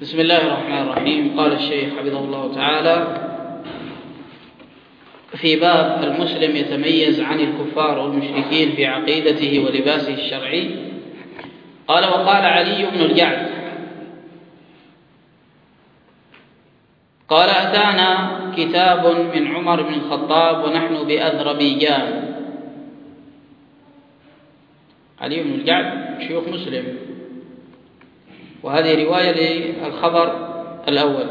بسم الله الرحمن الرحيم. قال الشيخ حفظه الله تعالى في باب المسلم يتميز عن الكفار والمشركين في عقيدته ولباسه الشرعي. قال: وقال علي بن الجعد: قال: أتانا كتاب من عمر بن الخطاب ونحن بأذربيجان. علي بن الجعد شيوخ مسلم، وهذه رواية للخبر الأول.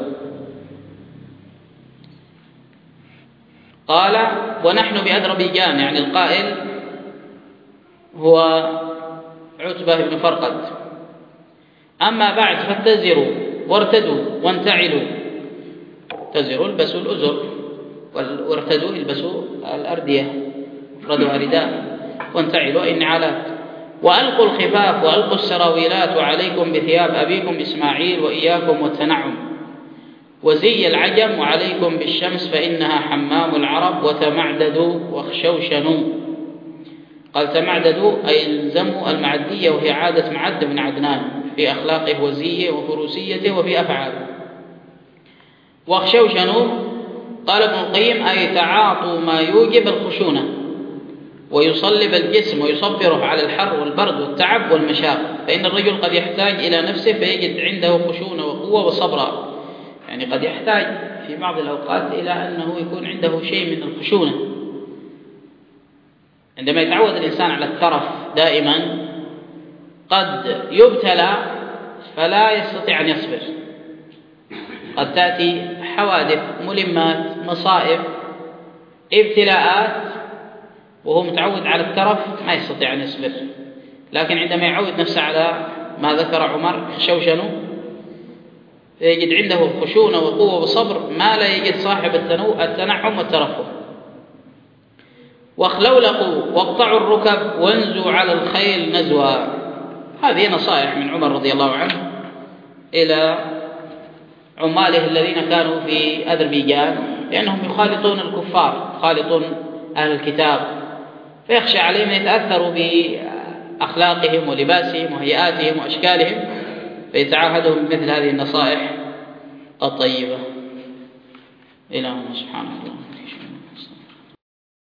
قال: ونحن بأذربيجان، يعني القائل هو عتبة بن فرقد. أما بعد فاتزروا وارتدوا وانتعلوا. اتزروا البسوا الأزر، وارتدوا البسوا الأردية، افردوا رداء، وانتعلوا النعالات، وألقوا الخفاف وألقوا السراويلات، وعليكم بثياب أبيكم إسماعيل، وإياكم والتنعم، وزي العجم، وعليكم بالشمس فإنها حمام العرب، وتمعددوا واخشوشنوا. قال: تمعددوا أي الزموا المعدية، وهي عادة معد من عدنان في أخلاقه وزيه وفروسيته وفي أفعاله. واخشوشنوا قال ابن القيم: أي تعاطوا ما يوجب الخشونة ويصلب الجسم ويصبره على الحر والبرد والتعب والمشاق، فإن الرجل قد يحتاج إلى نفسه فيجد عنده خشونة وقوة وصبر، يعني قد يحتاج في بعض الأوقات إلى أنه يكون عنده شيء من الخشونة. عندما يتعود الإنسان على الترف دائما قد يبتلى فلا يستطيع أن يصبر، قد تأتي حوادث، ملمات، مصائب، ابتلاءات، وهو متعود على الترف ما يستطيع أن يصبر. لكن عندما يعود نفسه على ما ذكر عمر خشوشنوا يجد عنده خشونة وقوة وصبر ما لا يجد صاحب التنعم والترفه. واخلولقوا واقطعوا الركب وانزوا على الخيل نزوا. هذه نصائح من عمر رضي الله عنه إلى عماله الذين كانوا في أذربيجان، لأنهم يخالطون الكفار، يخالطون أهل الكتاب، فيخشى عليهم أن يتأثروا بأخلاقهم ولباسهم وهيئاتهم وأشكالهم، فيتعاهدهم مثل هذه النصائح الطيبة. إلهنا سبحانه وتعالى.